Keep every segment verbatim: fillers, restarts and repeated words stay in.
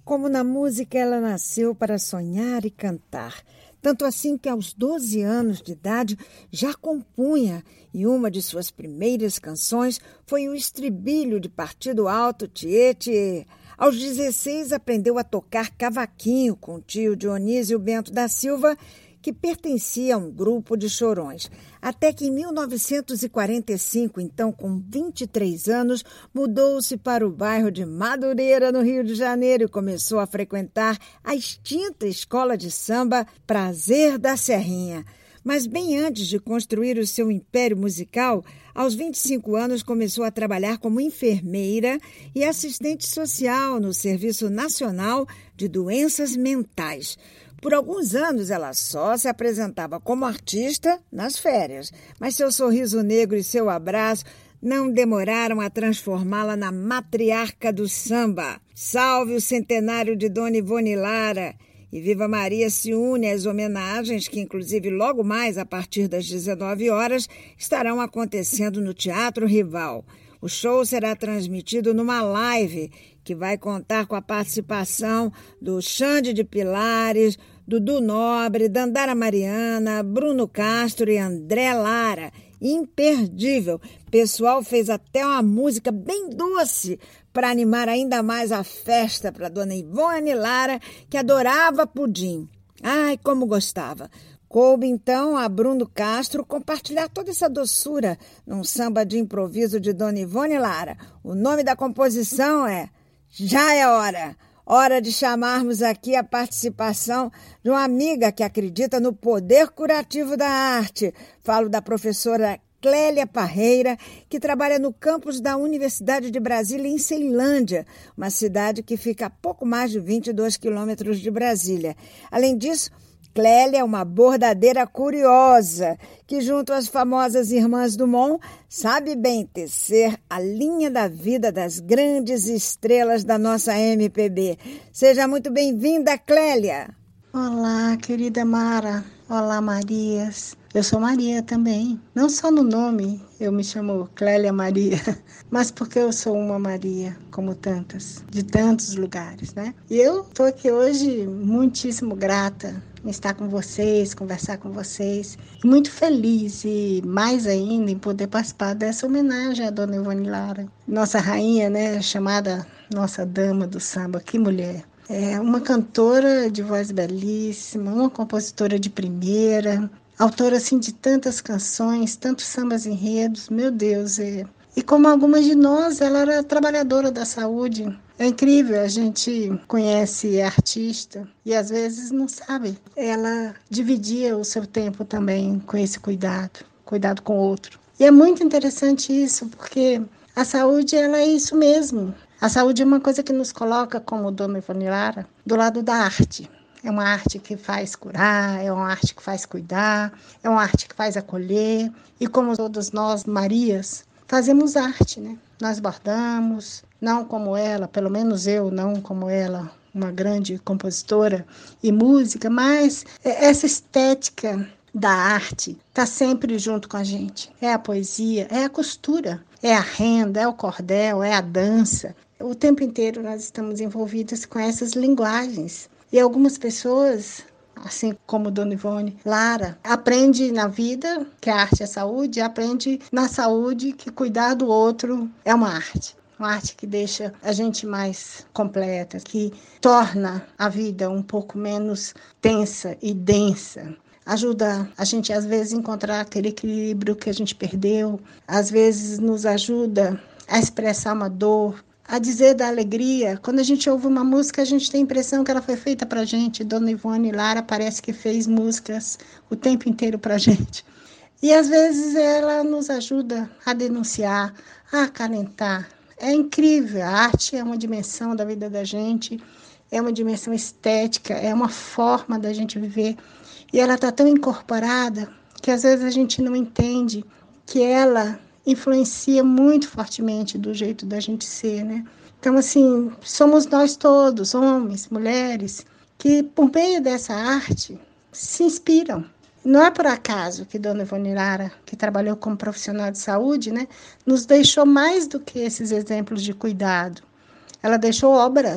como na música ela nasceu para sonhar e cantar. Tanto assim que aos doze anos de idade já compunha, e uma de suas primeiras canções foi o estribilho de Partido Alto, Tchê Tchê. Aos dezesseis aprendeu a tocar cavaquinho com o tio Dionísio Bento da Silva, que pertencia a um grupo de chorões. Até que em mil novecentos e quarenta e cinco, então com vinte e três anos, mudou-se para o bairro de Madureira, no Rio de Janeiro, e começou a frequentar a extinta escola de samba Prazer da Serrinha. Mas bem antes de construir o seu império musical, aos vinte e cinco anos começou a trabalhar como enfermeira e assistente social no Serviço Nacional de Doenças Mentais. Por alguns anos, ela só se apresentava como artista nas férias, mas seu sorriso negro e seu abraço não demoraram a transformá-la na matriarca do samba. Salve o centenário de Dona Ivone Lara! E Viva Maria se une às homenagens que, inclusive, logo mais, a partir das dezenove horas, estarão acontecendo no Teatro Rival. O show será transmitido numa live que vai contar com a participação do Xande de Pilares, Dudu Nobre, Dandara Mariana, Bruno Castro e André Lara. Imperdível! O pessoal fez até uma música bem doce para animar ainda mais a festa para Dona Ivone Lara, que adorava pudim. Ai, como gostava! Coube, então, a Bruno Castro compartilhar toda essa doçura num samba de improviso de Dona Ivone Lara. O nome da composição é Já é Hora. Hora de chamarmos aqui a participação de uma amiga que acredita no poder curativo da arte. Falo da professora Clélia Parreira, que trabalha no campus da Universidade de Brasília, em Ceilândia, uma cidade que fica a pouco mais de vinte e dois quilômetros de Brasília. Além disso, Clélia é uma bordadeira curiosa, que junto às famosas Irmãs Dumont, sabe bem tecer a linha da vida das grandes estrelas da nossa M P B. Seja muito bem-vinda, Clélia! Olá, querida Mara. Olá, Marias. Eu sou Maria também. Não só no nome eu me chamo Clélia Maria, mas porque eu sou uma Maria, como tantas, de tantos lugares, né? E eu estou aqui hoje muitíssimo grata em estar com vocês, conversar com vocês. Muito feliz e mais ainda em poder participar dessa homenagem à Dona Ivone Lara. Nossa rainha, né? Chamada Nossa Dama do Samba. Que mulher! É uma cantora de voz belíssima, uma compositora de primeira, autora assim, de tantas canções, tantos sambas enredos, meu Deus. É. E como algumas de nós, ela era trabalhadora da saúde. É incrível, a gente conhece artista e às vezes não sabe. Ela dividia o seu tempo também com esse cuidado, cuidado com o outro. E é muito interessante isso, porque a saúde ela é isso mesmo. A saúde é uma coisa que nos coloca, como Dona Ivone Lara, do lado da arte. É uma arte que faz curar, é uma arte que faz cuidar, é uma arte que faz acolher. E como todas nós, Marias, fazemos arte, né? Nós bordamos, não como ela, pelo menos eu, não como ela, uma grande compositora e música, mas essa estética da arte está sempre junto com a gente. É a poesia, é a costura, é a renda, é o cordel, é a dança. O tempo inteiro nós estamos envolvidos com essas linguagens. E algumas pessoas, assim como Dona Ivone Lara, aprende na vida que a arte é saúde, aprende na saúde que cuidar do outro é uma arte. Uma arte que deixa a gente mais completa, que torna a vida um pouco menos tensa e densa. Ajuda a gente, às vezes, a encontrar aquele equilíbrio que a gente perdeu. Às vezes, nos ajuda a expressar uma dor, a dizer da alegria. Quando a gente ouve uma música, a gente tem a impressão que ela foi feita para a gente. Dona Ivone Lara parece que fez músicas o tempo inteiro para a gente. E, às vezes, ela nos ajuda a denunciar, a acalentar. É incrível. A arte é uma dimensão da vida da gente, é uma dimensão estética, é uma forma da gente viver. E ela está tão incorporada que, às vezes, a gente não entende que ela influencia muito fortemente do jeito da gente ser, né? Então, assim, somos nós todos, homens, mulheres, que, por meio dessa arte, se inspiram. Não é por acaso que Dona Ivone Lara, que trabalhou como profissional de saúde, né, nos deixou mais do que esses exemplos de cuidado. Ela deixou obras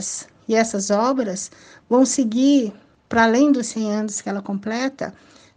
E essas obras vão seguir, para além dos cem anos que ela completa,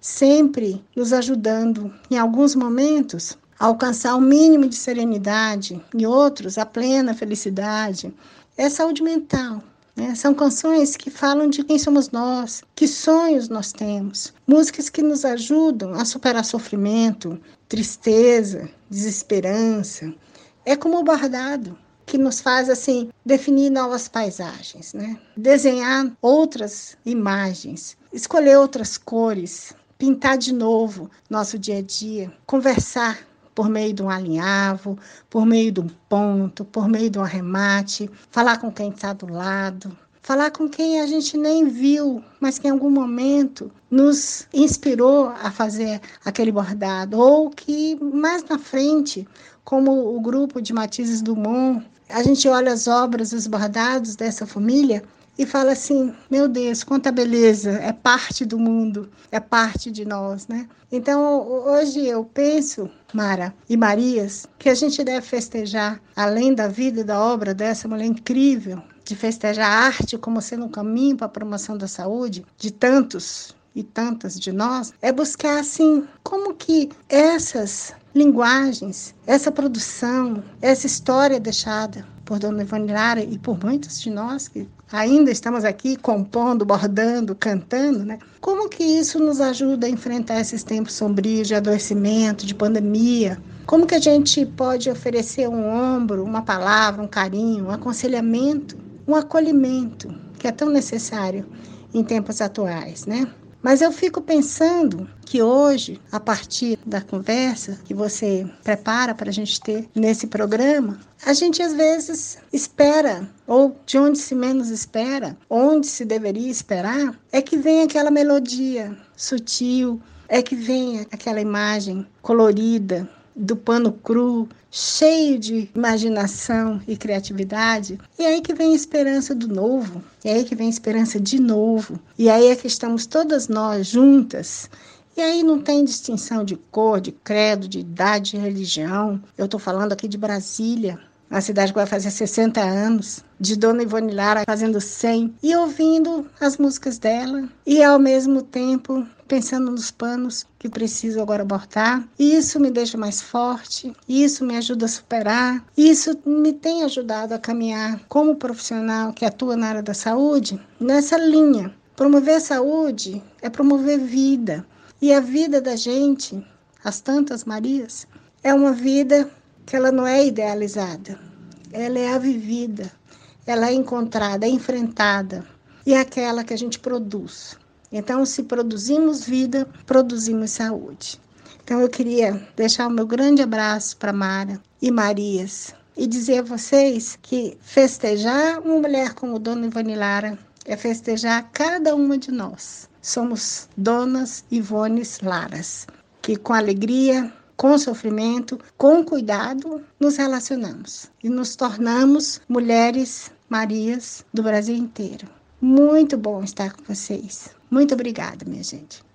sempre nos ajudando, em alguns momentos, a alcançar o mínimo de serenidade, em outros, a plena felicidade. É saúde mental. Né? São canções que falam de quem somos nós, que sonhos nós temos. Músicas que nos ajudam a superar sofrimento, tristeza, desesperança. É como o bordado, que nos faz assim definir novas paisagens, né? Desenhar outras imagens, escolher outras cores, pintar de novo nosso dia a dia, conversar por meio de um alinhavo, por meio de um ponto, por meio de um arremate, falar com quem está do lado, falar com quem a gente nem viu, mas que em algum momento nos inspirou a fazer aquele bordado, ou que mais na frente, como o grupo de Matizes Dumont, a gente olha as obras, os bordados dessa família e fala assim, meu Deus, quanta beleza, é parte do mundo, é parte de nós, né? Então, hoje eu penso, Mara e Marias, que a gente deve festejar, além da vida e da obra dessa mulher incrível, de festejar a arte como sendo um caminho para a promoção da saúde, de tantos e tantas de nós, é buscar, assim, como que essas linguagens, essa produção, essa história deixada por Dona Ivone Lara e por muitos de nós que ainda estamos aqui compondo, bordando, cantando, né? Como que isso nos ajuda a enfrentar esses tempos sombrios de adoecimento, de pandemia? Como que a gente pode oferecer um ombro, uma palavra, um carinho, um aconselhamento, um acolhimento, que é tão necessário em tempos atuais, né? Mas eu fico pensando que hoje, a partir da conversa que você prepara para a gente ter nesse programa, a gente às vezes espera, ou de onde se menos espera, onde se deveria esperar, é que vem aquela melodia sutil, é que vem aquela imagem colorida do pano cru, cheio de imaginação e criatividade, e aí que vem a esperança do novo, e aí que vem a esperança de novo, e aí é que estamos todas nós juntas, e aí não tem distinção de cor, de credo, de idade, de religião. Eu estou falando aqui de Brasília, a cidade que vai fazer sessenta anos, de Dona Ivone Lara fazendo cem, e ouvindo as músicas dela, e ao mesmo tempo pensando nos panos que preciso agora bordar. Isso me deixa mais forte, isso me ajuda a superar, isso me tem ajudado a caminhar como profissional que atua na área da saúde, nessa linha. Promover a saúde é promover vida, e a vida da gente, as tantas Marias, é uma vida que ela não é idealizada, ela é a vivida, ela é encontrada, é enfrentada, e é aquela que a gente produz. Então, se produzimos vida, produzimos saúde. Então, eu queria deixar o meu grande abraço para Mara e Marias e dizer a vocês que festejar uma mulher como Dona Ivone Lara é festejar cada uma de nós. Somos Donas Ivones Laras, que com alegria, com sofrimento, com cuidado, nos relacionamos e nos tornamos mulheres Marias do Brasil inteiro. Muito bom estar com vocês. Muito obrigada, minha gente.